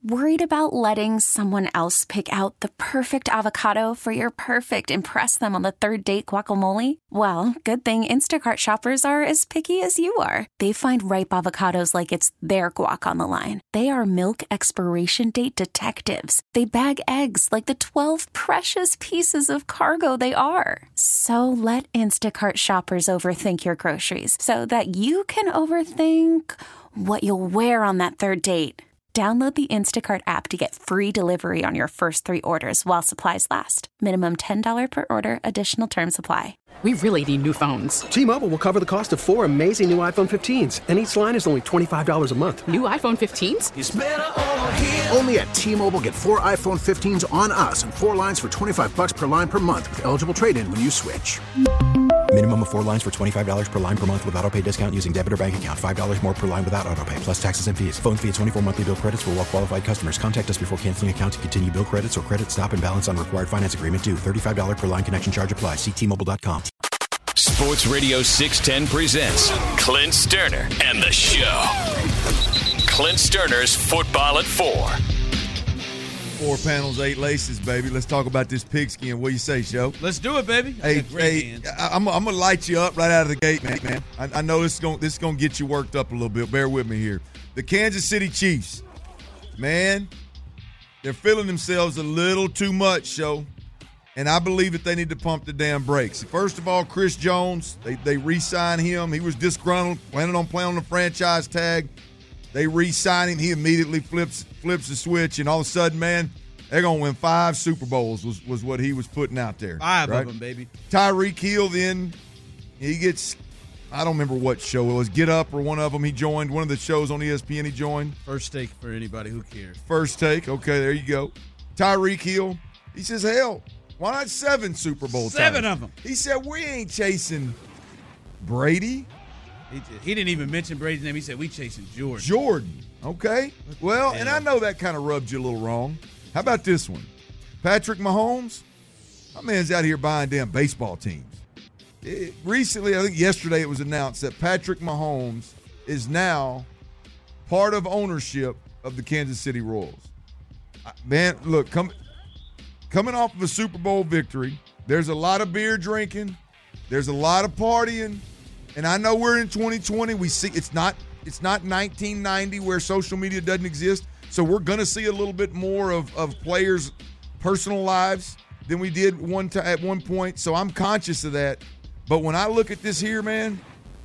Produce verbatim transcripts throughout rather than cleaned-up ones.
Worried about letting someone else pick out the perfect avocado for your perfect impress them on the third date guacamole? Well, good thing Instacart shoppers are as picky as you are. They find ripe avocados like it's their guac on the line. They are milk expiration date detectives. They bag eggs like the twelve precious pieces of cargo they are. So let Instacart shoppers overthink your groceries so that you can overthink what you'll wear on that third date. Download the Instacart app to get free delivery on your first three orders while supplies last. Minimum ten dollars per order. Additional terms apply. We really need new phones. T-Mobile will cover the cost of four amazing new iPhone fifteens, and each line is only twenty-five dollars a month. New iPhone fifteens? It's better over here. Only at T-Mobile, get four iPhone fifteens on us and four lines for twenty-five dollars per line per month with eligible trade-in when you switch. Minimum of four lines for twenty-five dollars per line per month with autopay discount using debit or bank account. five dollars more per line without autopay, plus taxes and fees. Phone fee at twenty-four monthly bill credits for well-qualified customers. Contact us before canceling account to continue bill credits or credit stop and balance on required finance agreement due. thirty-five dollars per line connection charge applies. See T Mobile dot com. Sports Radio six ten presents Clint Sterner and the Show. Clint Sterner's Football at Four. Four panels, eight laces, baby. Let's talk about this pigskin. What do you say, Show? Let's do it, baby. Hey, hey I, I'm, I'm going to light you up right out of the gate, man. man. I, I know this is going this is going to get you worked up a little bit. Bear with me here. The Kansas City Chiefs, man, they're feeling themselves a little too much, Show. And I believe that they need to pump the damn brakes. First of all, Chris Jones, they, they re-signed him. He was disgruntled, planning on playing on the franchise tag. They re-sign him. He immediately flips flips the switch, and all of a sudden, man, they're going to win five Super Bowls was, was what he was putting out there. Five right? of them, baby. Tyreek Hill then, he gets, I don't remember what show it was, Get Up or one of them he joined. One of the shows on E S P N he joined. First Take for anybody who cares. First Take. Okay, there you go. Tyreek Hill, he says, hell, why not seven Super Bowl Seven titles? of them. He said, we ain't chasing Brady. He, he didn't even mention Brady's name. He said, we chasing Jordan. Jordan. Okay. Well, and I know that kind of rubbed you a little wrong. How about this one? Patrick Mahomes, my man's out here buying damn baseball teams. It, recently, I think yesterday it was announced that Patrick Mahomes is now part of ownership of the Kansas City Royals. Man, look, come, coming off of a Super Bowl victory, there's a lot of beer drinking, there's a lot of partying, and I know we're in twenty twenty. We see it's not it's not nineteen ninety where social media doesn't exist. So we're going to see a little bit more of, of players' personal lives than we did one t- at one point. So I'm conscious of that. But when I look at this here, man,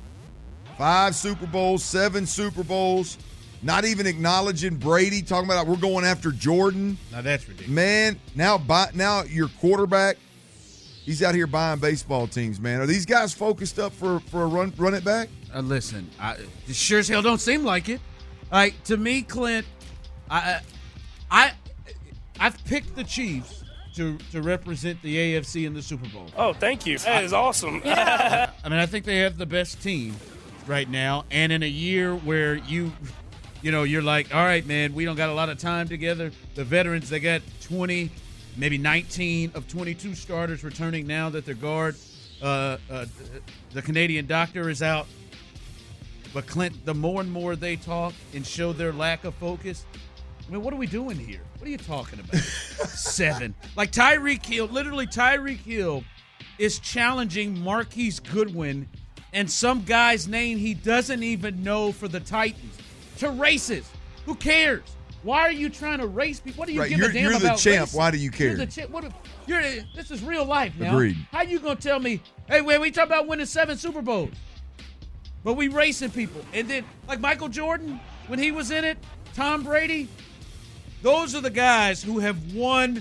five Super Bowls, seven Super Bowls, not even acknowledging Brady, talking about we're going after Jordan. Now that's ridiculous. Man, now, buy, now your quarterback, he's out here buying baseball teams, man. Are these guys focused up for, for a run, run it back? Uh, listen, I, it sure as hell don't seem like it. Like, to me, Clint, I, I, I've picked the Chiefs to, to represent the A F C in the Super Bowl. Oh, thank you. That is awesome. I mean, I think they have the best team right now, and in a year where you, you know, you're like, all right, man, we don't got a lot of time together. The veterans, they got twenty, maybe nineteen of twenty-two starters returning now that their guard, uh, uh, the Canadian doctor, is out. But, Clint, the more and more they talk and show their lack of focus, I mean, what are we doing here? What are you talking about? Seven. Like Tyreek Hill, literally Tyreek Hill is challenging Marquise Goodwin and some guy's name he doesn't even know for the Titans to races. Who cares? Why are you trying to race people? What do you Right, give you're- a damn you're the about champ. racing? Why do you care? You're the champ. What? You're, this is real life now. Agreed. How you gonna tell me, hey, wait, we talking about winning seven Super Bowls, but we racing people? And then, like Michael Jordan, when he was in it, Tom Brady, those are the guys who have won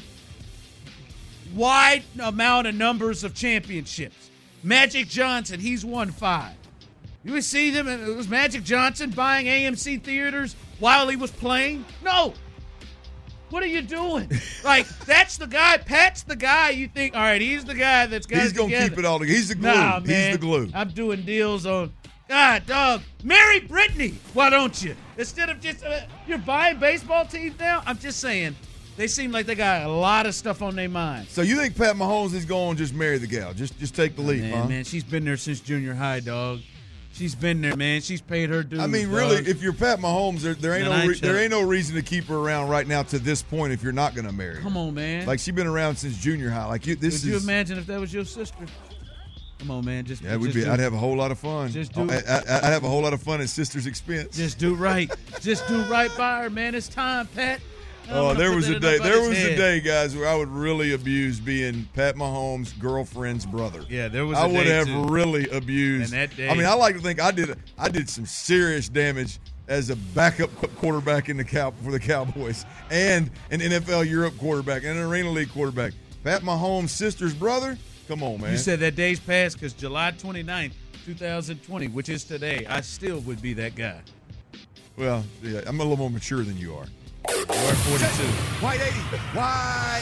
wide amount of numbers of championships. Magic Johnson, he's won five. You would see them, it was Magic Johnson buying A M C theaters while he was playing? No. What are you doing? Like, that's the guy, Pat's the guy you think, all right, he's the guy that's got He's it going to together. keep it all together. He's the glue. Nah, He's man. the glue. I'm doing deals on, God, dog, marry Brittany. Why don't you? Instead of just, uh, you're buying baseball teams now? I'm just saying, they seem like they got a lot of stuff on their mind. So you think Pat Mahomes is going to just marry the gal? Just just take the lead, Man, huh? man, she's been there since junior high, dog. She's been there, man. She's paid her dues. I mean, dog. really, if you're Pat Mahomes, there, there ain't Man, no I ain't re- there trying- ain't no reason to keep her around right now to this point if you're not going to marry her. Come on, man. Like, she's been around since junior high. Like, you, this Could is. you imagine if that was your sister? Come on, man. Just Yeah, it would just be. do- I'd have a whole lot of fun. Just do- I, I, I'd have a whole lot of fun at sister's expense. Just do right. Just do right by her, man. It's time, Pat. I don't Oh, wanna there put was that a in day. There nobody's was a head. day, guys, where I would really abuse being Pat Mahomes' girlfriend's brother. Yeah, there was a I would day, have too. really abused. And that day- I mean, I like to think I did. I did some serious damage as a backup quarterback in the cow for the Cowboys, and an N F L Europe quarterback, and an Arena League quarterback. Pat Mahomes' sister's brother. Come on, man. You said that day's passed because July twenty-ninth, twenty twenty, which is today, I still would be that guy. Well, yeah, I'm a little more mature than you are. You are forty-two. White eighty. White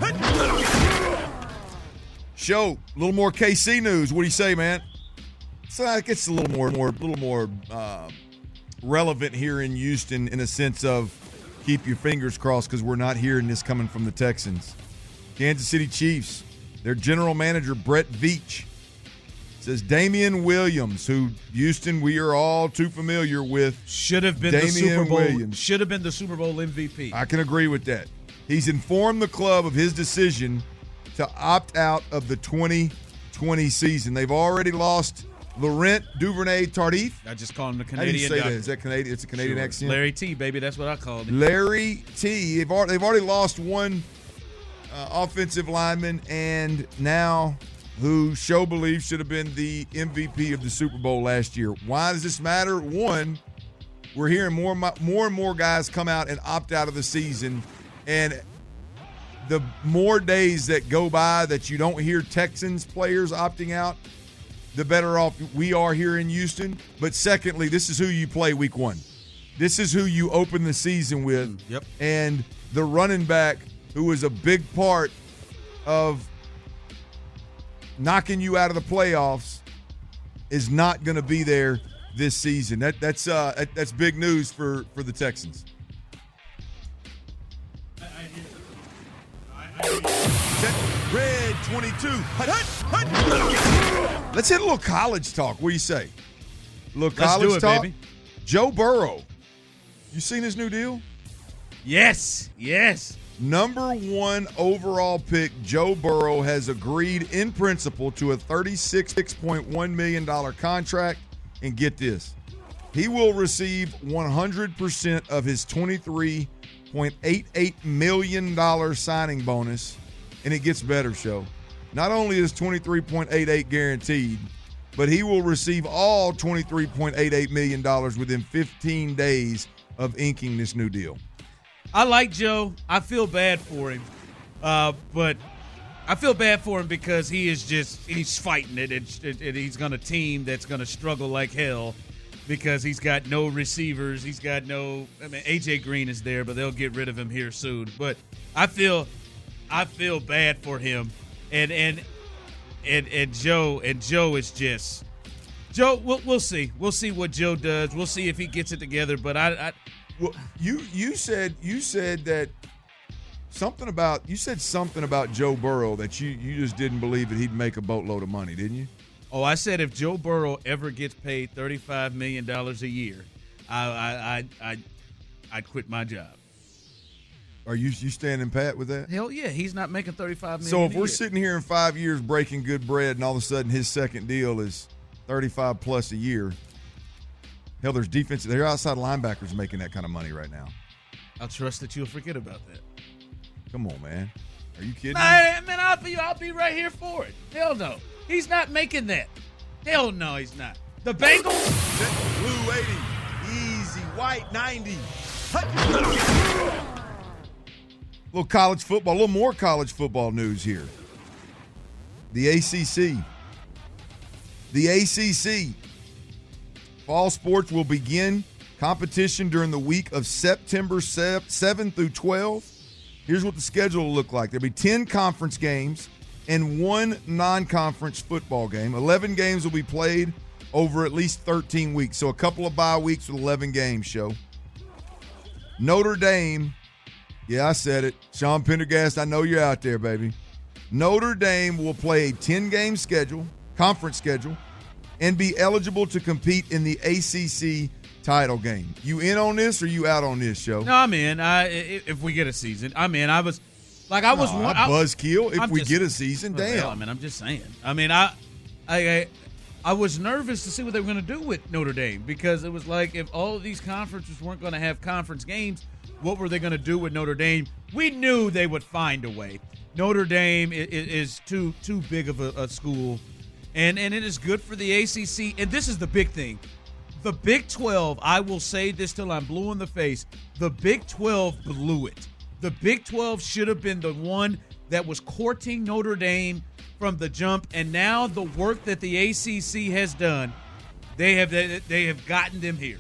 eighty. Show, a little more K C news. What do you say, man? So it gets a little more, more, little more uh, relevant here in Houston in a sense of keep your fingers crossed because we're not hearing this coming from the Texans. Kansas City Chiefs, their general manager, Brett Veach, says Damian Williams, who Houston we are all too familiar with. Should have been Damian the Super Bowl. Williams. Should have been the Super Bowl M V P. I can agree with that. He's informed the club of his decision to opt out of the twenty twenty season. They've already lost Laurent Duvernay-Tardif. I just call him the How do you Canadian say that? doctor. Is that Canadian? It's a Canadian Sure. accent. Larry T, baby. That's what I called him. Larry T. They've already, they've already lost one uh, offensive lineman, and now who show believes should have been the M V P of the Super Bowl last year. Why does this matter? One, we're hearing more and mo- more and more guys come out and opt out of the season, and the more days that go by that you don't hear Texans players opting out, the better off we are here in Houston. But secondly, this is who you play week one. This is who you open the season with. Yep. And the running back who was a big part of knocking you out of the playoffs is not going to be there this season. That that's uh that, that's big news for for the Texans. Red twenty-two. Hut, hut, hut. Let's hit a little college talk. What do you say? A little Let's college do it, talk. baby. Joe Burrow. You seen his new deal? Yes. Yes. Number one overall pick, Joe Burrow has agreed in principle to a thirty-six point one million dollars contract. And get this, he will receive one hundred percent of his twenty-three point eight eight million dollars signing bonus. And it gets better, Show. Not only is twenty-three point eight eight guaranteed, but he will receive all twenty-three point eight eight million dollars within fifteen days of inking this new deal. I like Joe. I feel bad for him. Uh, but I feel bad for him because he is just – he's fighting it, and, and he's going to team that's going to struggle like hell because he's got no receivers. He's got no – I mean, A J Green is there, but they'll get rid of him here soon. But I feel I feel bad for him. And and and, and Joe and Joe is just – Joe, we'll, we'll see. We'll see what Joe does. We'll see if he gets it together. But I, I – Well, you you said you said that something about you said something about Joe Burrow that you, you just didn't believe that he'd make a boatload of money, didn't you? Oh, I said if Joe Burrow ever gets paid thirty-five million dollars a year, I I I I I'd quit my job. Are you you standing pat with that? Hell yeah, he's not making thirty-five million. So if a we're year. sitting here in five years breaking good bread, and all of a sudden his second deal is thirty-five plus a year. Hell, there's defense. There are outside linebackers making that kind of money right now. I'll trust that you'll forget about that. Come on, man. Are you kidding? Nah, man, I'll be I'll be right here for it. Hell no, he's not making that. Hell no, he's not. The Bengals. Blue eighty, easy white ninety. A little college football, a little more college football news here. The A C C. The A C C. Fall sports will begin competition during the week of September seventh through twelfth. Here's what the schedule will look like. There'll be ten conference games and one non-conference football game. eleven games will be played over at least thirteen weeks. So a couple of bye weeks with eleven games, Show. Notre Dame, yeah, I said it. Sean Pendergast, I know you're out there, baby. Notre Dame will play a ten-game schedule, conference schedule, and be eligible to compete in the A C C title game. You in on this or you out on this, show? No, I'm in. I, if we get a season, I'm in. I was like, I was no, one. I buzzkill if I'm we just, get a season. well, Damn. Hell, I mean, I'm just saying. I mean, I, I, I, I was nervous to see what they were going to do with Notre Dame because it was like if all of these conferences weren't going to have conference games, what were they going to do with Notre Dame? We knew they would find a way. Notre Dame is, is too too big of a, a school, and and it is good for the A C C. And this is the big thing. The Big twelve, I will say this till I'm blue in the face, the Big twelve blew it. The Big twelve should have been the one that was courting Notre Dame from the jump, and now the work that the A C C has done, they have they, they have gotten them here.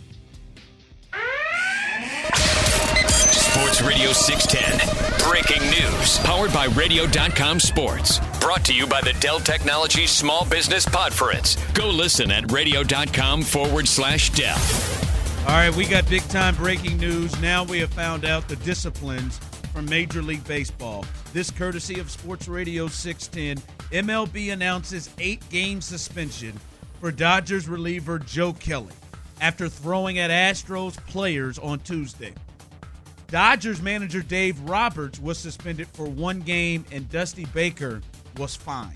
Sports Radio six ten. Breaking news. Powered by radio dot com Sports. Brought to you by the Dell Technologies Small Business Podference. Go listen at radio.com forward slash Dell. All right, we got big-time breaking news. Now we have found out the disciplines from Major League Baseball. This courtesy of Sports Radio six ten. M L B announces eight-game suspension for Dodgers reliever Joe Kelly after throwing at Astros players on Tuesday. Dodgers manager Dave Roberts was suspended for one game, and Dusty Baker was fined.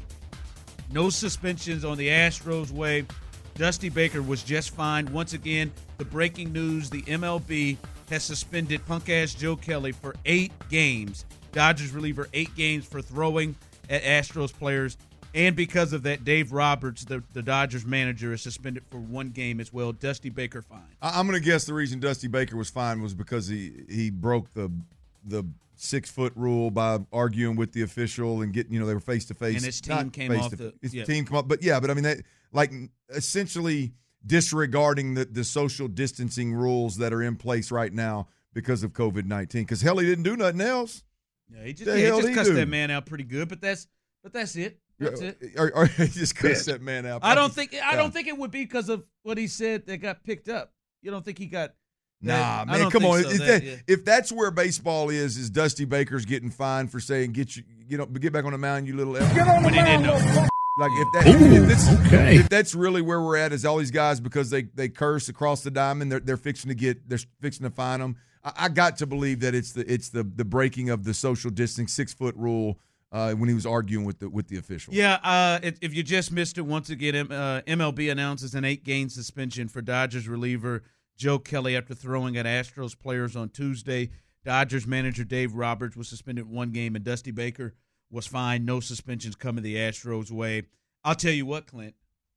No suspensions on the Astros way. Dusty Baker was just fined. Once again, the breaking news, the M L B has suspended punk-ass Joe Kelly for eight games. Dodgers reliever, eight games for throwing at Astros players. And because of that, Dave Roberts, the, the Dodgers manager, is suspended for one game as well. Dusty Baker fined. I'm going to guess the reason Dusty Baker was fined was because he, he broke the the six-foot rule by arguing with the official and getting, you know, they were face-to-face. And his team came off the – His yeah. team come up. But, yeah, but, I mean, that, like, essentially disregarding the, the social distancing rules that are in place right now because of COVID nineteen. Because, hell, he didn't do nothing else. Yeah, he just, yeah, he just he cussed do? that man out pretty good, but that's but that's it. That's it. Or, or he just cussed that man out. I don't think I yeah. don't think it would be because of what he said that got picked up. You don't think he got Nah, that, man, come on. So. If, That, that, yeah. if that's where baseball is, is Dusty Baker's getting fined for saying get you, you know, get back on the mound, you little F. When he didn't know. Like if that, Ooh, if, it's, okay. if that's really where we're at, is all these guys because they they curse across the diamond, they're they're fixing to get, they're fixing to fine them. I, I got to believe that it's the it's the the breaking of the social distance six foot rule. Uh, when he was arguing with the with the official. Yeah, uh, if, if you just missed it, once again, uh, M L B announces an eight-game suspension for Dodgers reliever Joe Kelly after throwing at Astros players on Tuesday. Dodgers manager Dave Roberts was suspended one game, and Dusty Baker was fined. No suspensions coming the Astros' way. I'll tell you what, Clint,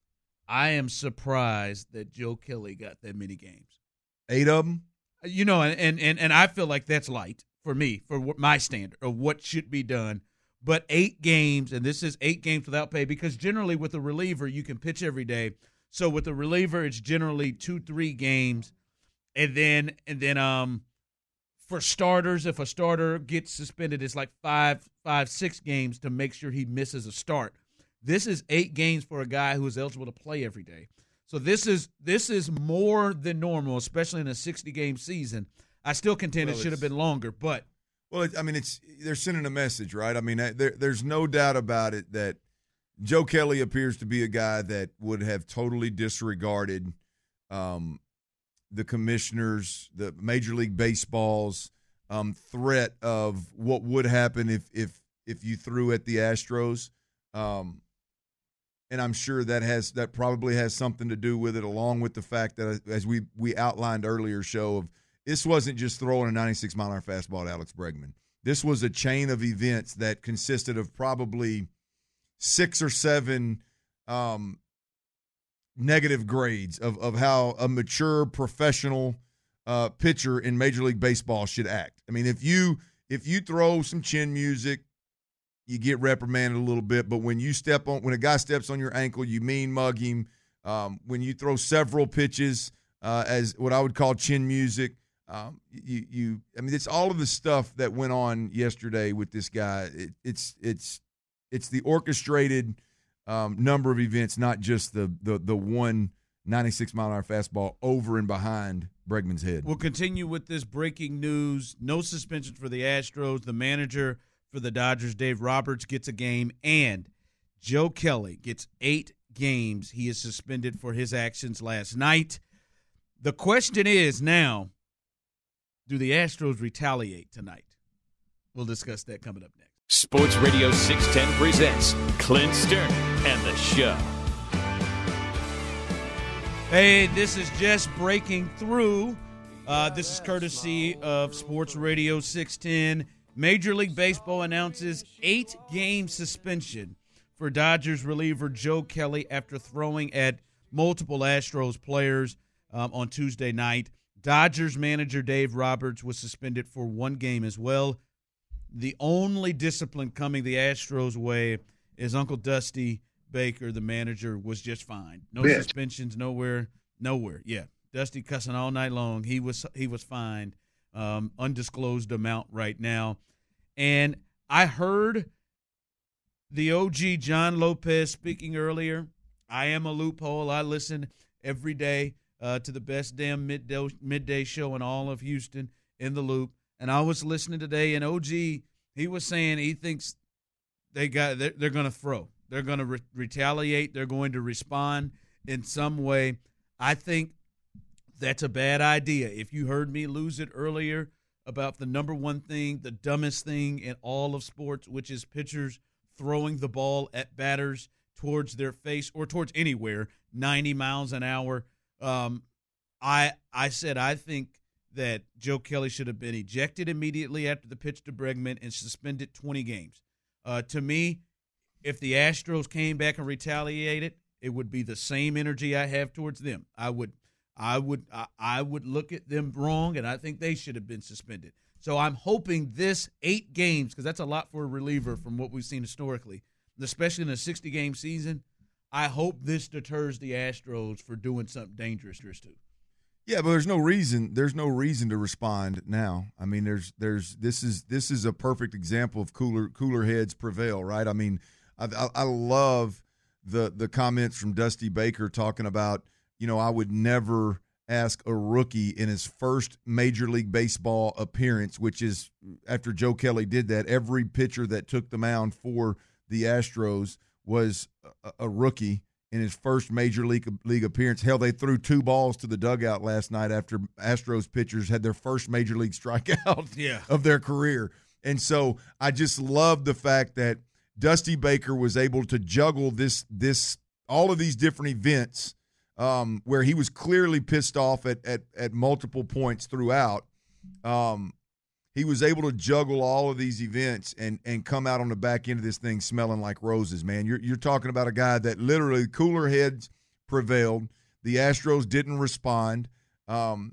I am surprised that Joe Kelly got that many games. Eight of them? You know, and, and, and I feel like that's light for me, for my standard of what should be done. But eight games, and this is eight games without pay, because generally with a reliever, you can pitch every day. So with a reliever, it's generally two, three games. And then and then um, for starters, if a starter gets suspended, it's like five, five, six games to make sure he misses a start. This is eight games for a guy who is eligible to play every day. So this is this is more than normal, especially in a sixty-game season. I still contend well, it should have been longer, but – Well, it, I mean, it's they're sending a message, right? I mean, there, there's no doubt about it that Joe Kelly appears to be a guy that would have totally disregarded um, the commissioners, the Major League Baseball's um, threat of what would happen if if if you threw at the Astros, um, and I'm sure that has that probably has something to do with it, along with the fact that, as we we outlined earlier, show of. This wasn't just throwing a ninety-six mile an hour fastball at Alex Bregman. This was a chain of events that consisted of probably six or seven um, negative grades of, of how a mature professional uh, pitcher in Major League Baseball should act. I mean, if you if you throw some chin music, you get reprimanded a little bit. But when you step on when a guy steps on your ankle, you mean mug him. Um, when you throw several pitches uh, as what I would call chin music. Um, you, you, I mean, it's all of the stuff that went on yesterday with this guy. It, it's, it's, it's the orchestrated um, number of events, not just the the the one ninety-six mile an hour fastball over and behind Bregman's head. We'll continue with this breaking news. No suspensions for the Astros. The manager for the Dodgers, Dave Roberts, gets a game, and Joe Kelly gets eight games he is suspended for his actions last night. The question is now, do the Astros retaliate tonight? We'll discuss that coming up next. Sports Radio six ten presents Clint Stern and the Show. Hey, this is just breaking through. Uh, this is courtesy of Sports Radio six ten. Major League Baseball announces eight-game suspension for Dodgers reliever Joe Kelly after throwing at multiple Astros players um, on Tuesday night. Dodgers manager Dave Roberts was suspended for one game as well. The only discipline coming the Astros' way is Uncle Dusty Baker, the manager, was just fine. No Bitch. suspensions, nowhere, nowhere. Yeah, Dusty cussing all night long. He was he was fined, um, undisclosed amount right now. And I heard the O G John Lopez speaking earlier. I am a loophole. I listen every day uh, to the best damn midday midday show in all of Houston, In the Loop. And I was listening today, and O G, he was saying he thinks they got they're, they're going to throw. They're going to re- retaliate. They're going to respond in some way. I think that's a bad idea. If you heard me lose it earlier about the number one thing, the dumbest thing in all of sports, which is pitchers throwing the ball at batters towards their face or towards anywhere, ninety miles an hour, um, I I said I think that Joe Kelly should have been ejected immediately after the pitch to Bregman and suspended twenty games. Uh, to me, if the Astros came back and retaliated, it would be the same energy I have towards them. I would, I would, I, I would look at them wrong, and I think they should have been suspended. So I'm hoping this eight games, because that's a lot for a reliever from what we've seen historically, especially in a sixty-game season. I hope this deters the Astros for doing something dangerous too. Yeah, but there's no reason. There's no reason to respond now. I mean, there's, there's. This is this is a perfect example of cooler cooler heads prevail, right? I mean. I, I, I love the the comments from Dusty Baker talking about, you know, I would never ask a rookie in his first Major League Baseball appearance, which is after Joe Kelly did that, every pitcher that took the mound for the Astros was a, a rookie in his first Major League League appearance. Hell, they threw two balls to the dugout last night after Astros pitchers had their first Major League strikeout yeah. of their career. And so I just love the fact that Dusty Baker was able to juggle this, this, all of these different events um, where he was clearly pissed off at at, at multiple points throughout. Um, he was able to juggle all of these events and and come out on the back end of this thing smelling like roses. Man, you're you're talking about a guy that literally cooler heads prevailed. The Astros didn't respond, um,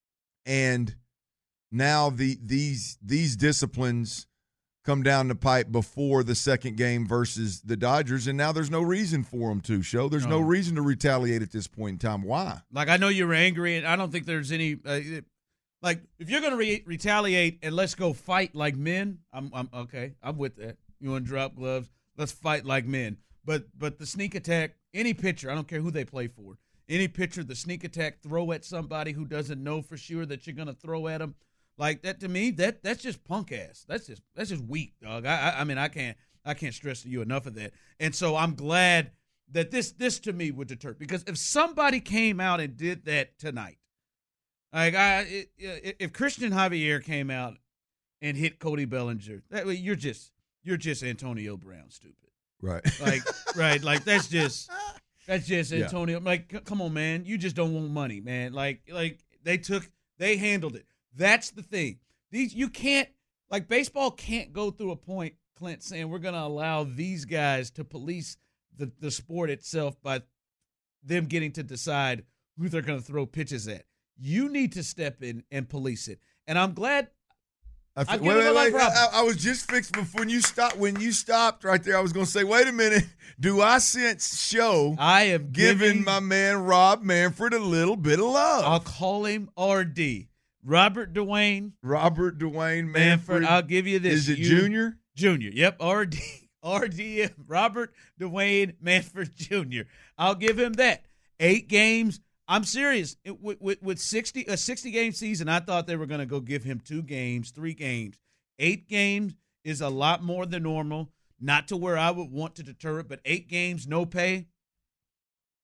and now the these these disciplines come down the pipe before the second game versus the Dodgers, and now there's no reason for them to, show. There's no, no reason to retaliate at this point in time. Why? Like, I know you're angry, and I don't think there's any uh, – like, if you're going to re- retaliate and let's go fight like men, I'm, I'm okay. I'm with that. You want to drop gloves? Let's fight like men. But but the sneak attack, any pitcher, I don't care who they play for, any pitcher, the sneak attack, throw at somebody who doesn't know for sure that you're going to throw at them, like that, to me, that that's just punk ass. That's just that's just weak, dog. I, I I mean I can't I can't stress to you enough of that. And so I'm glad that this this to me would deter, because if somebody came out and did that tonight, like I it, if Christian Javier came out and hit Cody Bellinger, that way you're just you're just Antonio Brown stupid. Right. Like right like that's just that's just Antonio. Yeah. Like, come on, man, you just don't want money, man. Like like they took they handled it. That's the thing. These you can't like baseball can't go through a point, Clint, saying we're going to allow these guys to police the, the sport itself by them getting to decide who they're going to throw pitches at. You need to step in and police it. And I'm glad. I, feel, wait, wait, wait, I, I was just fixed before you stopped. When you stopped right there, I was going to say, wait a minute. Do I sense show? I am giving, giving my man Rob Manfred a little bit of love. I'll call him R D. Robert Dwayne. Robert Dwayne Manfred. Manfred. I'll give you this. Is it you, Junior? Junior. Yep. R D. R D. Robert Dwayne Manfred Junior I'll give him that. Eight games. I'm serious. It, with, with, with sixty a sixty-game season, I thought they were going to go give him two games, three games. Eight games is a lot more than normal. Not to where I would want to deter it, but eight games, no pay.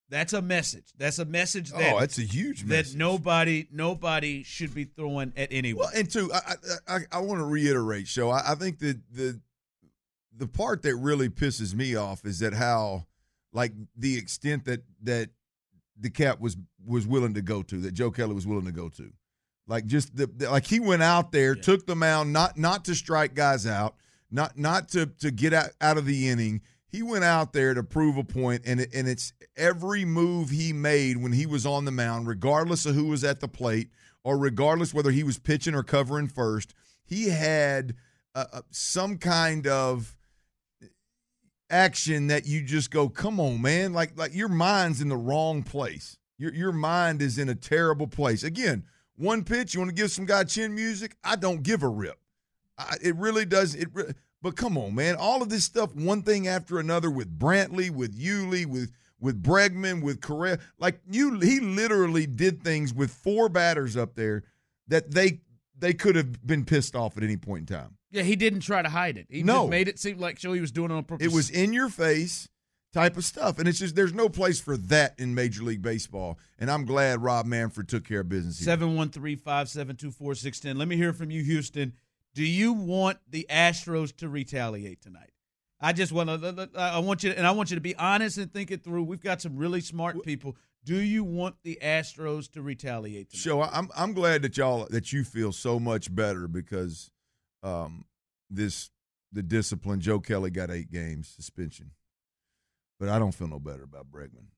That's a message. That's a message that oh, that's a huge message. that nobody nobody should be throwing at anyone. Well, and two, I I, I, I want to reiterate, Show. I, I think that the the part that really pisses me off is that how, like, the extent that that the Cap was was willing to go to, that Joe Kelly was willing to go to, like just the, the like he went out there, yeah. took the mound, not not to strike guys out, not not to to get out, out of the inning. He went out there to prove a point, and it, and it's every move he made when he was on the mound, regardless of who was at the plate or regardless whether he was pitching or covering first, he had uh, some kind of action that you just go, come on, man. Like, like your mind's in the wrong place. Your, your mind is in a terrible place. Again, one pitch, you want to give some guy chin music? I don't give a rip. I, it really does. It re- But come on, man. All of this stuff, one thing after another with Brantley, with Yuli, with with Bregman, with Correa. Like, you, he literally did things with four batters up there that they they could have been pissed off at any point in time. Yeah, he didn't try to hide it. He no. just made it seem like so he was doing it on purpose. It was in your face type of stuff. And it's just there's no place for that in Major League Baseball. And I'm glad Rob Manfred took care of business here. seven one three, five seven two, four six one zero. Let me hear from you, Houston. Do you want the Astros to retaliate tonight? I just want to. I want you, and I want you to be honest and think it through. We've got some really smart people. Do you want the Astros to retaliate tonight? So I'm I'm glad that y'all that you feel so much better because um, this the discipline. Joe Kelly got eight games suspension, but I don't feel no better about Bregman.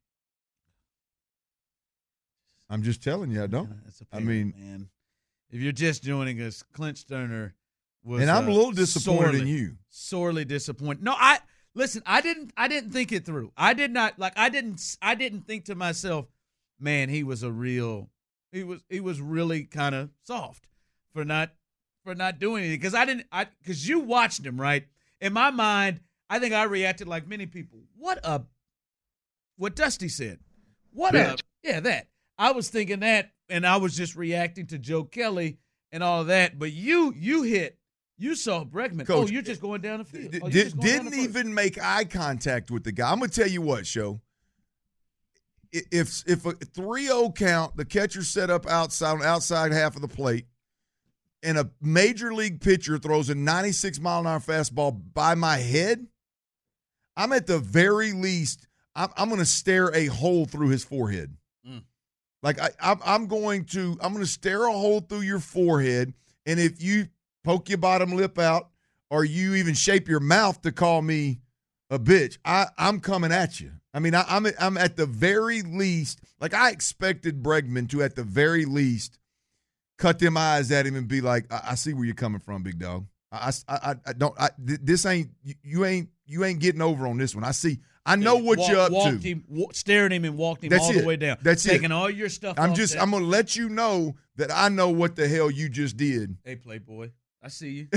I'm just telling you, I don't. That's a I mean, man, if you're just joining us, Clint Sterner. Was, and I'm uh, a little disappointed sorely, in you. Sorely disappointed. No, I listen. I didn't. I didn't think it through. I did not like. I didn't. I didn't think to myself, man, he was a real. He was. He was really kind of soft for not for not doing anything. Because I didn't. I because you watched him, right? In my mind, I think I reacted like many people. What a. What Dusty said. What a. Yeah, that. I was thinking that, and I was just reacting to Joe Kelly and all of that. But you, you hit. You saw Bregman. Coach, oh, you're just going down the field. D- oh, did, didn't even first. make eye contact with the guy. I'm going to tell you what, Show. If if a three oh count, the catcher set up outside on the outside half of the plate, and a major league pitcher throws a ninety-six mile an hour fastball by my head, I'm at the very least, I'm, I'm going to stare a hole through his forehead. Mm. Like I, I'm, I'm going to, I'm going to stare a hole through your forehead, and if you poke your bottom lip out, or you even shape your mouth to call me a bitch, I, I'm coming at you. I mean, I, I'm I'm at the very least, like I expected Bregman to at the very least cut them eyes at him and be like, I, I see where you're coming from, big dog. I, I, I don't. I, this ain't you ain't you ain't getting over on this one. I see. I know what Walk, you're up walked to. Him, w- stared him and walked him That's all it. the way down. That's taking it. all your stuff. I'm off just. that. I'm gonna let you know that I know what the hell you just did. Hey, Playboy, I see you.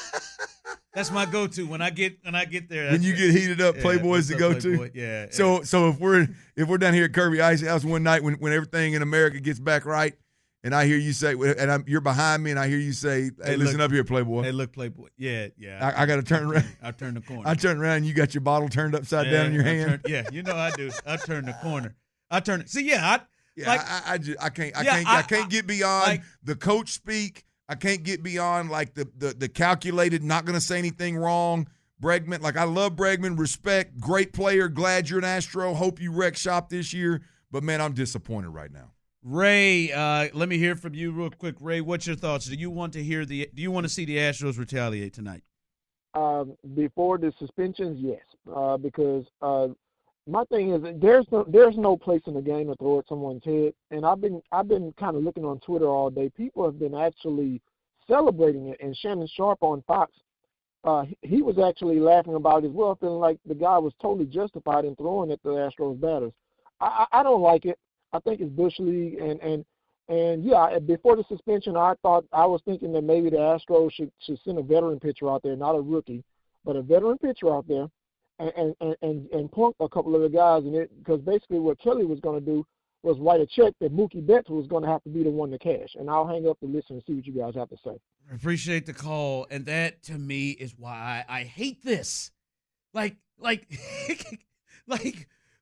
That's my go-to when I get when I get there. When you get heated up, yeah, Playboy's the go-to. Playboy? Yeah. So yeah. so if we're if we're down here at Kirby Ice House one night when, when everything in America gets back right, and I hear you say, and I'm, you're behind me, and I hear you say, "Hey, hey listen look, up here, Playboy." Hey, look, Playboy. Yeah, yeah. I, I got to turn around. I turn the corner. I turn around, and you got your bottle turned upside yeah, down in your I hand. Turn, yeah, you know I do. I turn the corner. I turn it. See, yeah, I yeah, like, I, I, just, I can't, I yeah, can't, I, I can't I, get beyond like, the coach speak. I can't get beyond like the the, the calculated, not going to say anything wrong. Bregman, like I love Bregman, respect, great player. Glad you're an Astro. Hope you wreck shop this year. But man, I'm disappointed right now. Ray, uh, let me hear from you real quick. Ray, what's your thoughts? Do you want to hear the? Do you want to see the Astros retaliate tonight? Um, before the suspensions, yes, uh, because uh, my thing is that there's no there's no place in the game to throw at someone's head, and I've been I've been kind of looking on Twitter all day. People have been actually celebrating it, and Shannon Sharp on Fox, uh, he was actually laughing about it as well, feeling like the guy was totally justified in throwing at the Astros batters. I, I, I don't like it. I think it's Bush League, and and and yeah. Before the suspension, I thought I was thinking that maybe the Astros should should send a veteran pitcher out there, not a rookie, but a veteran pitcher out there, and and and, and punk a couple of the guys in it, because basically what Kelly was going to do was write a check that Mookie Betts was going to have to be the one to cash. And I'll hang up and listen and see what you guys have to say. I appreciate the call, and that to me is why I, I hate this. Like like like.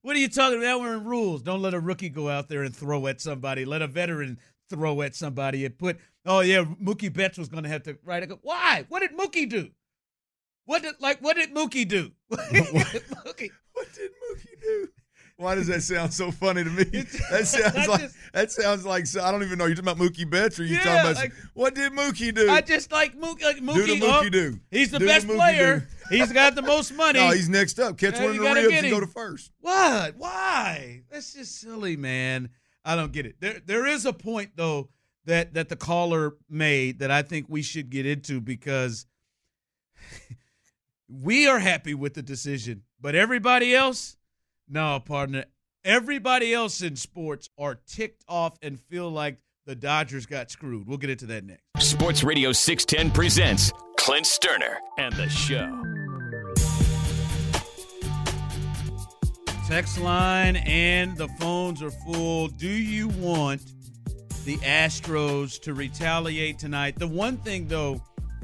What are you talking about? We're in rules. Don't let a rookie go out there and throw at somebody. Let a veteran throw at somebody and put, oh, yeah, Mookie Betts was going to have to – right? I go, why? What did Mookie do? What did, like, what did Mookie do? Mookie. What did Mookie do? Why does that sound so funny to me? That sounds like just, that sounds like so, I don't even know. You're talking about Mookie Betts, or you yeah, talking about like, what did Mookie do? I just like Mookie. Like Mookie, do the Mookie oh, do? He's the do best the player. Do. He's got the most money. No, he's next up. Catch now one in the ribs and go to first. What? Why? That's just silly, man. I don't get it. There, there is a point though that that the caller made that I think we should get into because we are happy with the decision, but everybody else, no, partner. Everybody else in sports are ticked off and feel like the Dodgers got screwed. We'll get into that next. Sports Radio six ten presents Clint Sterner and the Show. Text line and the phones are full. Do you want the Astros to retaliate tonight? The one thing, though,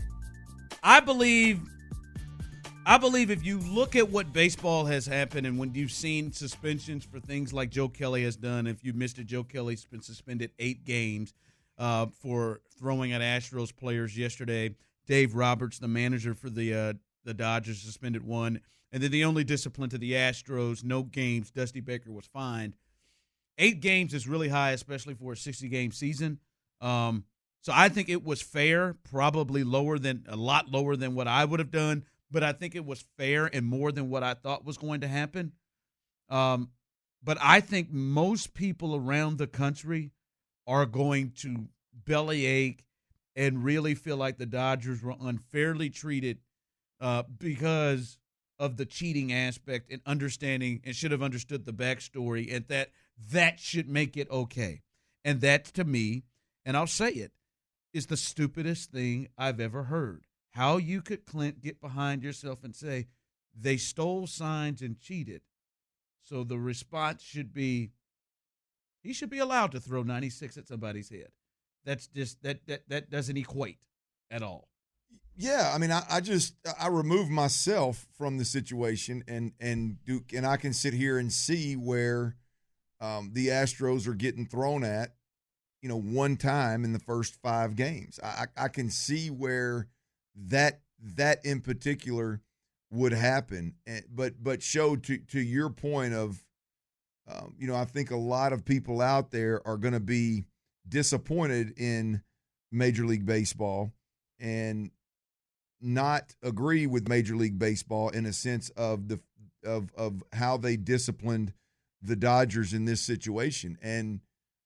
I believe – I believe if you look at what baseball has happened and when you've seen suspensions for things like Joe Kelly has done, if you missed it, Joe Kelly's been suspended eight games uh, for throwing at Astros players yesterday. Dave Roberts, the manager for the uh, the Dodgers, suspended one. And then the only discipline to the Astros, no games. Dusty Baker was fined. Eight games is really high, especially for a sixty-game season. Um, so I think it was fair, probably lower than a lot lower than what I would have done. But I think it was fair and more than what I thought was going to happen. Um, but I think most people around the country are going to bellyache and really feel like the Dodgers were unfairly treated uh, because of the cheating aspect and understanding and should have understood the backstory and that that should make it okay. And that, to me, and I'll say it, is the stupidest thing I've ever heard. How you could, Clint, get behind yourself and say they stole signs and cheated. So the response should be he should be allowed to throw ninety-six at somebody's head. That's just that that that doesn't equate at all. Yeah, I mean, I, I just I remove myself from the situation and and do and I can sit here and see where um, the Astros are getting thrown at, you know, one time in the first five games. I I can see where that that in particular would happen, but but show to to your point of, um, you know, I think a lot of people out there are going to be disappointed in Major League Baseball and not agree with Major League Baseball in a sense of the of of how they disciplined the Dodgers in this situation. And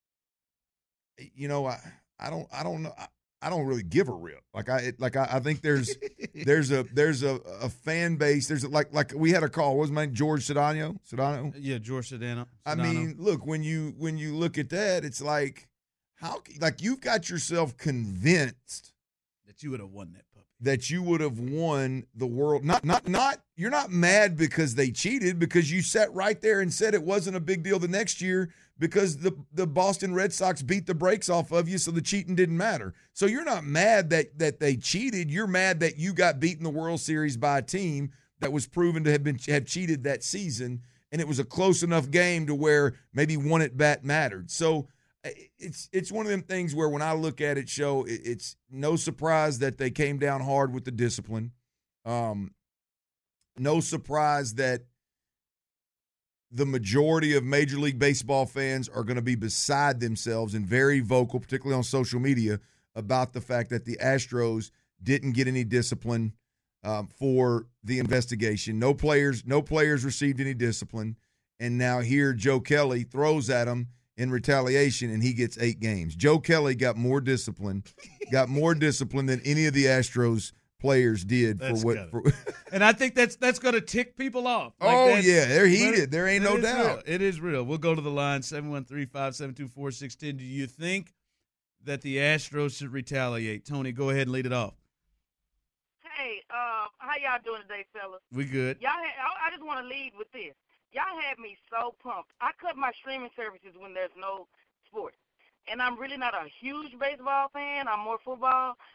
you know, I I don't I don't know. I, I don't really give a rip. Like I like I, I think there's there's a there's a, a fan base. There's a, like like we had a call. What was my name? George Sedano? Sedano? Yeah, George Sedano. Sedano. I mean, look, when you when you look at that, it's like how like you've got yourself convinced that you would have won that puppy. That you would have won the world. Not not not you're not mad because they cheated, because you sat right there and said it wasn't a big deal the next year because the, the Boston Red Sox beat the brakes off of you, so the cheating didn't matter. So you're not mad that that they cheated. You're mad that you got beat in the World Series by a team that was proven to have been have cheated that season, and it was a close enough game to where maybe one at bat mattered. So it's it's one of them things where when I look at it, show it, it's no surprise that they came down hard with the discipline. Um, no surprise that the majority of Major League Baseball fans are going to be beside themselves and very vocal, particularly on social media, about the fact that the Astros didn't get any discipline um, for the investigation. No players, no players received any discipline, and now here Joe Kelly throws at them in retaliation, and he gets eight games. Joe Kelly got more discipline, got more discipline than any of the Astros players did that's for what. For, and I think that's that's going to tick people off. Like oh yeah, they're heated. There ain't no doubt. Real. It is real. We'll go to the line seven one three, five seven two, four six one zero. Do you think that the Astros should retaliate? Tony, go ahead and lead it off. Hey, uh, how y'all doing today, fellas? We good. Y'all, had, I, I just want to lead with this. Y'all had me so pumped. I cut my streaming services when there's no sports, and I'm really not a huge baseball fan. I'm more football.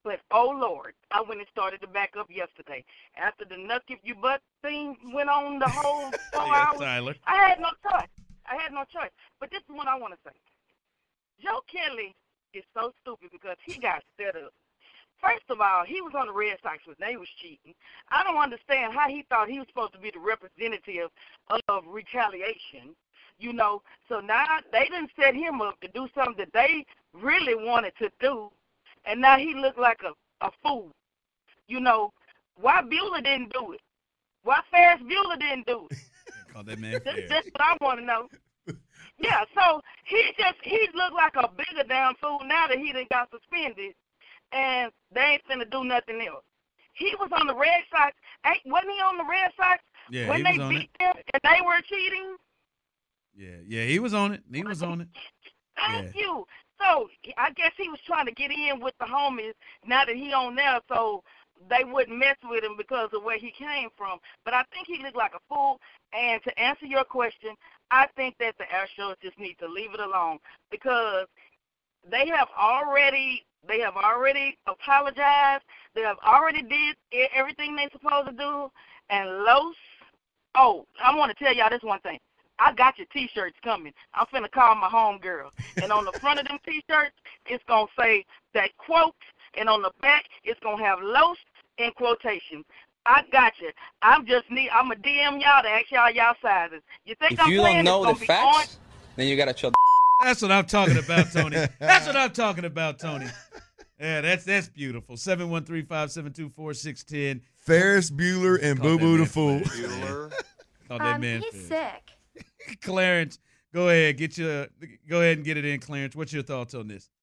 But, oh, Lord, I went and started to back up yesterday. After the nuck if you butt thing went on the whole four yeah, hours, Tyler. I had no choice. I had no choice. But this is what I want to say. Joe Kelly is so stupid because he got set up. First of all, he was on the Red Sox when they was cheating. I don't understand how he thought he was supposed to be the representative of retaliation, you know. So now they didn't set him up to do something that they really wanted to do, and now he looked like a, a fool. You know, why Bueller didn't do it? Why Ferris Bueller didn't do it? Call that man That's, that's what I want to know. Yeah, so he just, he looked like a bigger damn fool now that he done got suspended, and they ain't finna do nothing else. He was on the Red Sox. Ain't, wasn't he on the Red Sox Yeah, when he they was on beat it. them and they were cheating? Yeah, yeah, he was on it. He was on it. Thank Yeah. you. So I guess he was trying to get in with the homies now that he on there, so they wouldn't mess with him because of where he came from. But I think he looked like a fool. And to answer your question, I think that the Astros just need to leave it alone because they have already they have already apologized. They have already did everything they're supposed to do. And Los, oh, I want to tell y'all this one thing. I got your T-shirts coming. I'm finna call my homegirl. And on the front of them T-shirts, it's going to say that quote, and on the back, it's going to have Los in quotation. I got you. I'm just need. I'm a D M y'all to ask y'all y'all sizes. You think If I'm you playing? don't know It's the gonna be on. facts, then you got to chill. That's what I'm talking about, Tony. That's what I'm talking about, Tony. Yeah, that's that's beautiful. seven one three, five seven two, four six one zero. Ferris Bueller and Call Boo that Boo the man Fool. Bueller. Call that Um, man he's Ferris. sick. Clarence, go ahead. Get your, go ahead and get it in, Clarence. What's your thoughts on this?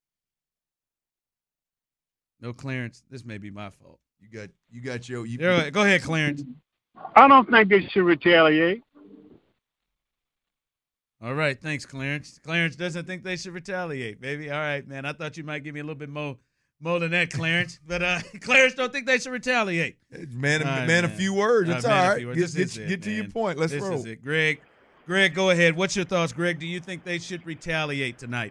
No, Clarence. This may be my fault. You got you got your you, Go ahead, go ahead, Clarence. I don't think they should retaliate. All right, thanks, Clarence. Clarence doesn't think they should retaliate, baby. All right, man. I thought you might give me a little bit more, more than that, Clarence. But uh, Clarence don't think they should retaliate. man, All right, man, a few words. It's man, all a right. few words. Get, This get, is it, get to your man. point. Let's this roll. Is it. Greg, Greg, go ahead. What's your thoughts, Greg? Do you think they should retaliate tonight?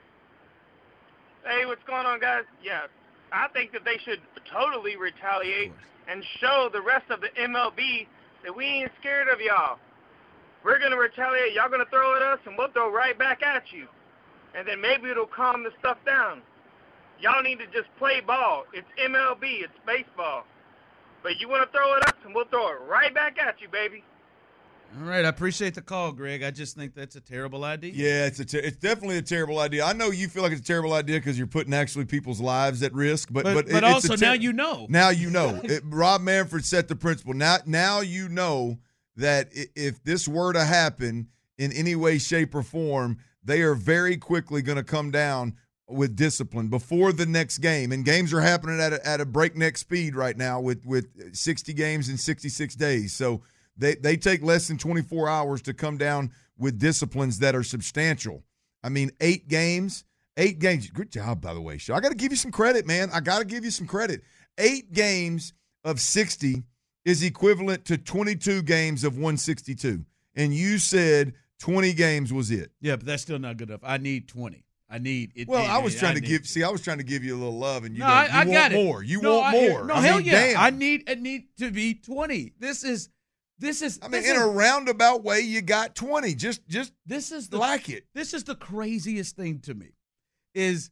Hey, what's going on, guys? Yeah, I think that they should totally retaliate and show the rest of the M L B that we ain't scared of y'all. We're going to retaliate. Y'all going to throw at us, and we'll throw right back at you. And then maybe it'll calm the stuff down. Y'all need to just play ball. It's M L B. It's baseball. But you want to throw at us, and we'll throw it right back at you, baby. All right, I appreciate the call, Greg. I just think that's a terrible idea. Yeah, it's a ter- it's definitely a terrible idea. I know you feel like it's a terrible idea because you're putting actually people's lives at risk, but But- but, but it- it's also a ter- now you know. Now you know. It, Rob Manfred set the principle. Now now you know that i- if this were to happen in any way, shape, or form, they are very quickly going to come down with discipline before the next game. And games are happening at a, at a breakneck speed right now with with sixty games in sixty-six days. So. They they take less than twenty-four hours to come down with disciplines that are substantial. I mean, eight games, eight games. Good job, by the way, Shaw. I got to give you some credit, man. I got to give you some credit. Eight games of sixty is equivalent to twenty-two games of one sixty-two. And you said twenty games was it. Yeah, but that's still not good enough. I need twenty. I need it. Well, it, I was it, trying I to need give. it. See, I was trying to give you a little love, and you, No, don't, I, you I want got it. more. You no, want I, more. No, I hell mean, yeah. damn. I need it need to be twenty. This is this is. I mean, this in is, a roundabout way, you got twenty. Just, just this is the, like it. This is the craziest thing to me, is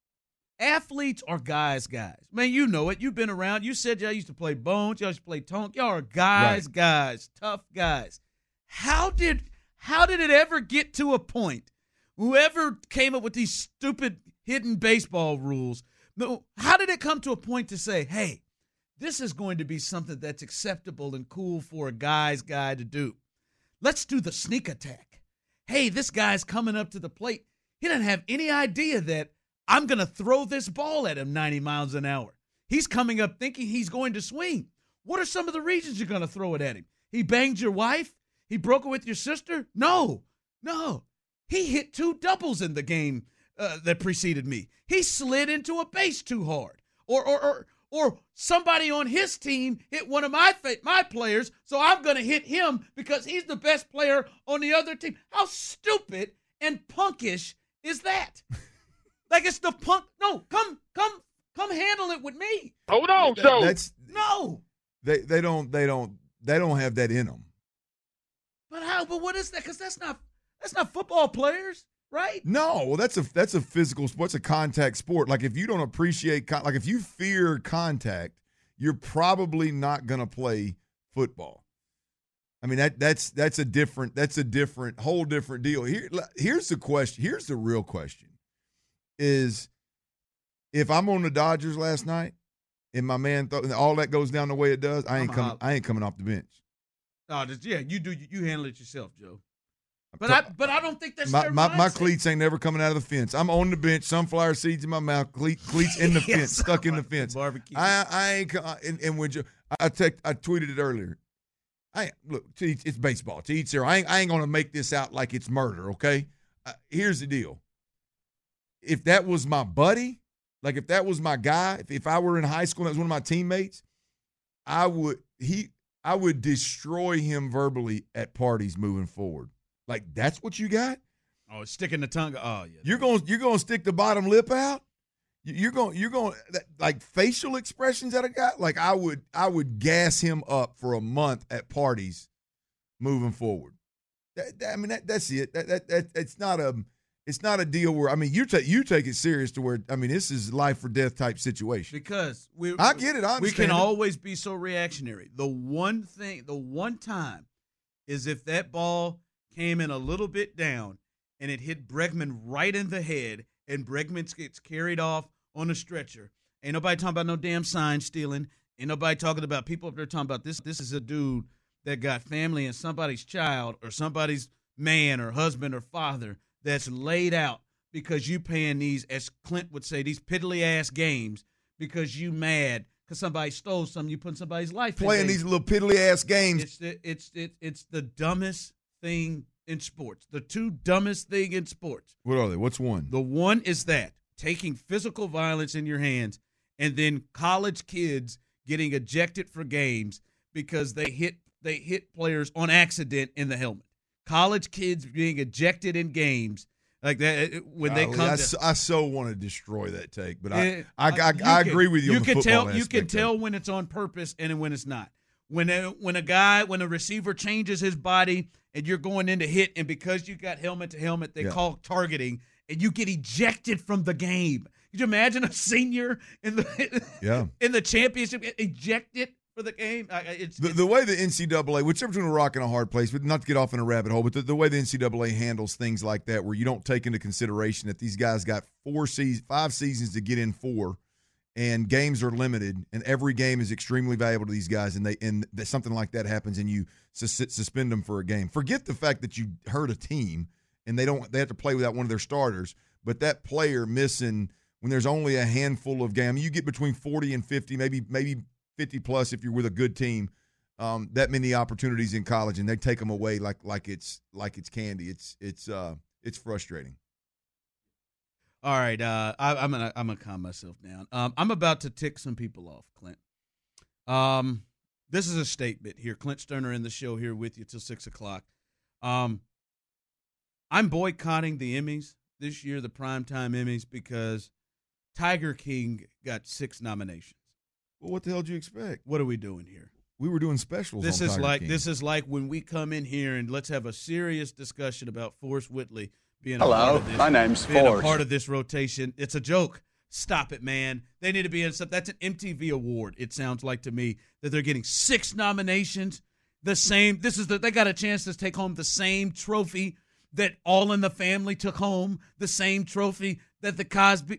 athletes are guys, guys. Man, you know it. You've been around. You said y'all used to play bones. Y'all used to play tonk. Y'all are guys, Right. guys, tough guys. How did how did it ever get to a point? Whoever came up with these stupid hidden baseball rules, no, how did it come to a point to say, hey, this is going to be something that's acceptable and cool for a guy's guy to do? Let's do the sneak attack. Hey, this guy's coming up to the plate. He doesn't have any idea that I'm going to throw this ball at him ninety miles an hour. He's coming up thinking he's going to swing. What are some of the reasons you're going to throw it at him? He banged your wife? He broke it with your sister? No, no. He hit two doubles in the game uh, that preceded me. He slid into a base too hard. Or or or or somebody on his team hit one of my fa- my players, so I'm going to hit him because he's the best player on the other team. How stupid and punkish is that? Like, it's the punk. No, come, come, Come handle it with me. Hold on, That- so that's No. they they don't they don't they don't have that in them. But how? But what is that? Because that's not that's not football players, right? No, well, that's a that's a physical sport. It's a contact sport. Like if you don't appreciate, con- like if you fear contact, you're probably not going to play football. I mean that that's that's a different that's a different whole different deal. Here, here's the question. Here's the real question: is if I'm on the Dodgers last night and my man th- all that goes down the way it does, I ain't I'm coming. out. I ain't coming off the bench. Oh, just, yeah, you do. You handle it yourself, Joe. But I, but I don't think that's my their my, my mindset. cleats ain't never coming out of the fence. I'm on the bench, sunflower seeds in my mouth, cleat, cleats in the Yes, fence, stuck in the like fence. barbecue. I I ain't co- and, and when Joe, I text, I tweeted it earlier. I look, to each, it's baseball. To each their. I ain't I ain't gonna make this out like it's murder. Okay, uh, here's the deal. If that was my buddy, like if that was my guy, if, if I were in high school, and that was one of my teammates, I would he I would destroy him verbally at parties moving forward. Like that's what you got. Oh, sticking the tongue. Oh, yeah. You're going you're going to stick the bottom lip out? You're going you're going like facial expressions that I got? Like I would I would gas him up for a month at parties moving forward. That, that, I mean that that's it. That, that that it's not a it's not a deal where I mean you take you take it serious to where I mean this is life or death type situation. Because we I get it. I we understand can it. always be so reactionary. The one thing, the one time is if that ball came in a little bit down and it hit Bregman right in the head and Bregman gets carried off on a stretcher. Ain't nobody talking about no damn sign stealing. Ain't nobody talking about people up there talking about this. This is a dude that got family and somebody's child or somebody's man or husband or father that's laid out because you paying these, as Clint would say, these piddly-ass games because you mad because somebody stole something. You put somebody's life in Playing danger. these little piddly-ass games. It's the, it's it, it's the dumbest thing in sports. The two dumbest thing in sports. What are they? What's one? The one is that taking physical violence in your hands, and then college kids getting ejected for games because they hit they hit players on accident in the helmet. College kids being ejected in games like that when they Golly, come. I, to, so, I so want to destroy that take, but Eh, I I, I, you I can- agree with you. You on the can football tell. You can aspect of it. tell when it's on purpose and when it's not. When a, when a guy, when a receiver changes his body and you're going in to hit, and because you got helmet to helmet, they Yeah. call targeting, and you get ejected from the game. Could you imagine a senior in the Yeah. in the championship get ejected for the game? I- I- It's, The, it's the way the N C double A, which is between a rock and a hard place, but not to get off in a rabbit hole, but the, the way the N C double A handles things like that, where you don't take into consideration that these guys got four seasons, five seasons to get in four, and games are limited, and every game is extremely valuable to these guys, and they and that something like that happens, and you sus- suspend them for a game. Forget the fact that you hurt a team, and they don't they have to play without one of their starters, but that player missing when there's only a handful of games, you get between forty and fifty, maybe maybe fifty plus if you're with a good team. Um, that many opportunities in college, and they take them away like like it's like it's candy. It's it's uh it's frustrating. all right. Uh, I, I'm gonna I'm gonna calm myself down. Um, I'm about to tick some people off, Clint. Um, this is a statement here. Clint Sterner in the show here with you till six o'clock. Um, I'm boycotting the Emmys this year, the primetime Emmys, because Tiger King got six nominations. Well, what the hell did you expect? What are we doing here? We were doing specials. This on is Tiger like King. this is like when we come in here and let's have a serious discussion about Forrest Whitley being Hello, a part of this, my name's being Forrest. a part of this rotation. It's a joke. Stop it, man. They need to be in stuff. That's an M T V award. It sounds like to me that they're getting six nominations. The same. This is the. They got a chance to take home the same trophy that All in the Family took home. The same trophy that the Cosby.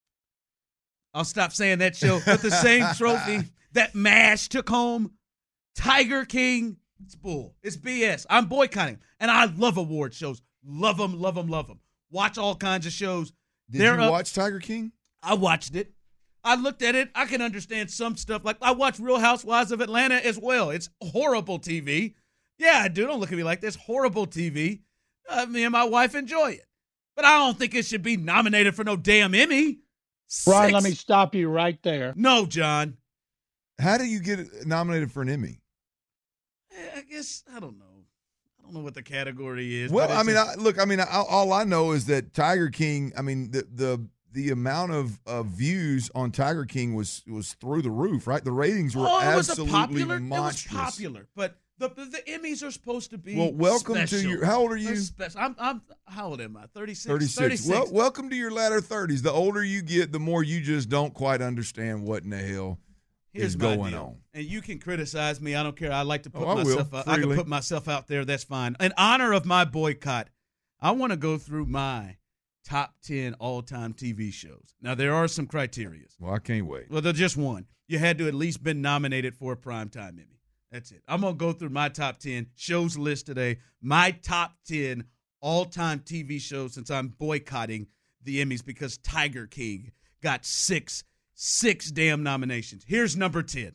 I'll stop saying that show. But the same trophy that MASH took home. Tiger King. It's bull. It's B S. I'm boycotting. And I love award shows. Love them, love them, love them. Watch all kinds of shows. Did They're you up- watch Tiger King? I watched it. I looked at it. I can understand some stuff. Like, I watch Real Housewives of Atlanta as well. It's horrible T V. Yeah, I do. Don't look at me like this. Horrible T V. Uh, me and my wife enjoy it. But I don't think it should be nominated for no damn Emmy. Brian, Six- let me stop you right there. No, John. How do you get nominated for an Emmy? Eh, I guess, I don't know. I don't know what the category is. Well, but I it's mean, just- I, look, I mean, I, all I know is that Tiger King. I mean, the the the amount of, of views on Tiger King was was through the roof, right? The ratings were oh, it was absolutely a popular, monstrous. It was popular, but the, the the Emmys are supposed to be well. Welcome special. to your. How old are you? Special. I'm I'm. How old am I? thirty-six. thirty-six. thirty-six. Well, welcome to your latter thirties. The older you get, the more you just don't quite understand what in the hell Here's is my going deal. on. And you can criticize me. I don't care. I like to put Oh, I myself. will, out, I can freely. put myself out there. That's fine. In honor of my boycott, I want to go through my top ten all-time T V shows. Now, there are some criteria. Well, I can't wait. Well, there's just one. You had to at least been nominated for a Primetime Emmy. That's it. I'm going to go through my top ten shows list today. My top ten all-time T V shows since I'm boycotting the Emmys because Tiger King got six, six damn nominations. Here's number ten.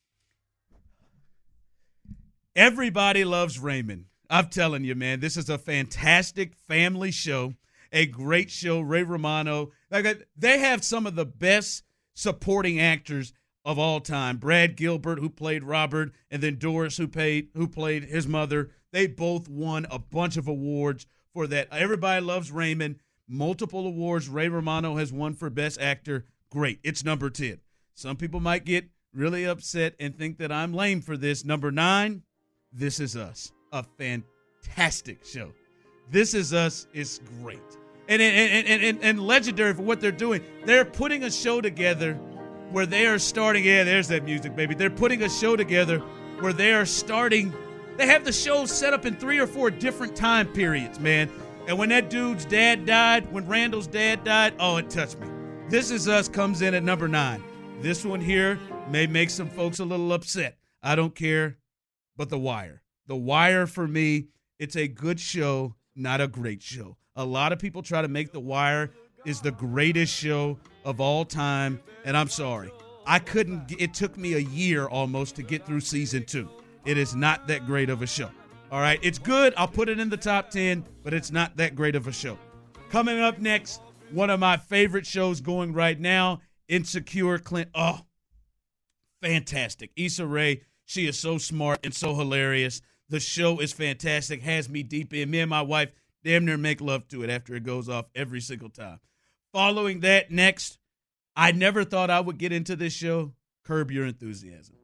Everybody Loves Raymond. I'm telling you, man, this is a fantastic family show. A great show. Ray Romano. Like, they have some of the best supporting actors of all time. Brad Gilbert, who played Robert, and then Doris, who played who played his mother. They both won a bunch of awards for that. Everybody Loves Raymond. Multiple awards. Ray Romano has won for Best Actor. Great. It's number ten. Some people might get really upset and think that I'm lame for this. Number nine, This Is Us. A fantastic show. This Is Us is great. And, and, and, and, and legendary for what they're doing. They're putting a show together where they are starting, yeah, there's that music, baby. They're putting a show together where they are starting, they have the show set up in three or four different time periods, man. And when that dude's dad died, when Randall's dad died, oh, it touched me. This Is Us comes in at number nine. This one here may make some folks a little upset. I don't care, but The Wire. The Wire, for me, it's a good show, not a great show. A lot of people try to make The Wire is the greatest show of all time, and I'm sorry. I couldn't – it took me a year almost to get through season two. It is not that great of a show. All right, it's good. I'll put it in the top ten, but it's not that great of a show. Coming up next, one of my favorite shows going right now, Insecure Clint. Oh, fantastic. Issa Rae, she is so smart and so hilarious. The show is fantastic, has me deep in. Me and my wife damn near make love to it after it goes off every single time. Following that, next, I never thought I would get into this show, Curb Your Enthusiasm.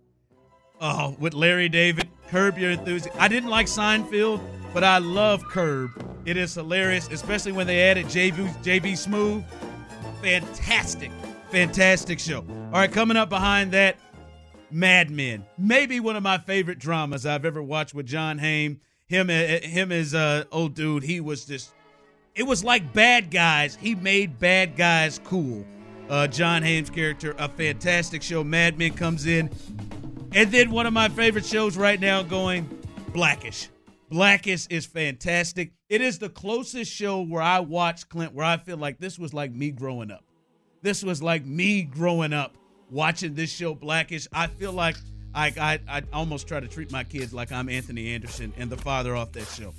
Oh, with Larry David, Curb Your Enthusiasm. I didn't like Seinfeld, but I love Curb. It is hilarious, especially when they added J B, J B Smoove. Fantastic, fantastic show. All right, coming up behind that, Mad Men. Maybe one of my favorite dramas I've ever watched with John Hamm. Him, him as uh, old dude, he was just, it was like Bad Guys. He made Bad Guys cool. Uh, John Hamm's character, a fantastic show. Mad Men comes in. And then one of my favorite shows right now going, Blackish. Blackish is fantastic. It is the closest show where I watched Clint, where I feel like this was like me growing up. This was like me growing up watching this show, Blackish. I feel like I, I, I almost try to treat my kids like I'm Anthony Anderson and the father off that show.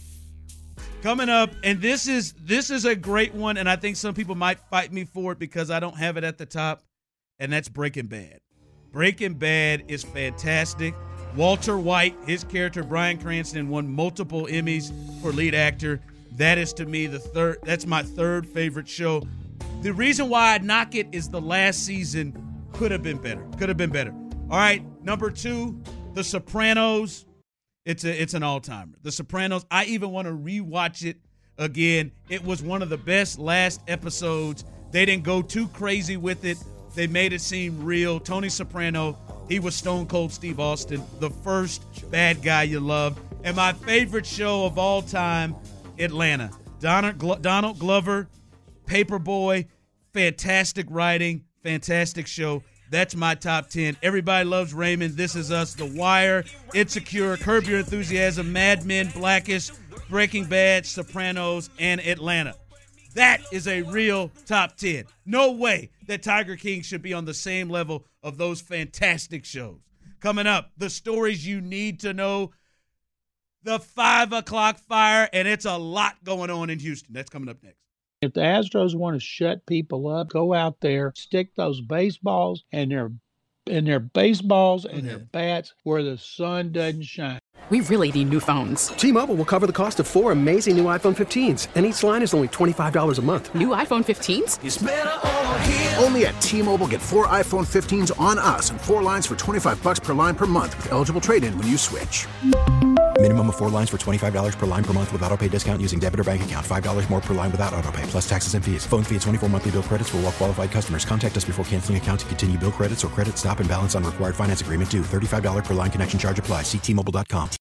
Coming up, and this is this is a great one, and I think some people might fight me for it because I don't have it at the top, and that's Breaking Bad. Breaking Bad is fantastic. Walter White, his character Bryan Cranston, won multiple Emmys for lead actor. That is, to me, the third. That's my third favorite show. The reason why I knock it is the last season could have been better. Could have been better. All right, number two, The Sopranos. It's a it's an all-timer. The Sopranos, I even want to rewatch it again. It was one of the best last episodes. They didn't go too crazy with it. They made it seem real. Tony Soprano, he was Stone Cold Steve Austin, the first bad guy you loved. And my favorite show of all time, Atlanta. Donald, Donald Glover, Paperboy, fantastic writing, fantastic show. That's my top ten. Everybody Loves Raymond, This Is Us, The Wire, Insecure, Curb Your Enthusiasm, Mad Men, Blackish, Breaking Bad, Sopranos, and Atlanta. That is a real top ten. No way that Tiger King should be on the same level of those fantastic shows. Coming up, the stories you need to know, the five o'clock fire, and it's a lot going on in Houston. That's coming up next. If the Astros want to shut people up, go out there, stick those baseballs and their and their baseballs and their bats where the sun doesn't shine. We really need new phones. T-Mobile will cover the cost of four amazing new iPhone fifteens, and each line is only twenty-five dollars a month. New iPhone fifteens? It's better over here. Only at T-Mobile, get four iPhone fifteens on us and four lines for twenty-five bucks per line per month with eligible trade-in when you switch. Minimum of four lines for twenty-five dollars per line per month with autopay discount using debit or bank account. five dollars more per line without autopay, plus taxes and fees. Phone fee at twenty-four monthly bill credits for well qualified customers. Contact us before canceling account to continue bill credits or credit stop and balance on required finance agreement due. thirty-five dollars per line connection charge applies. See T Mobile dot com.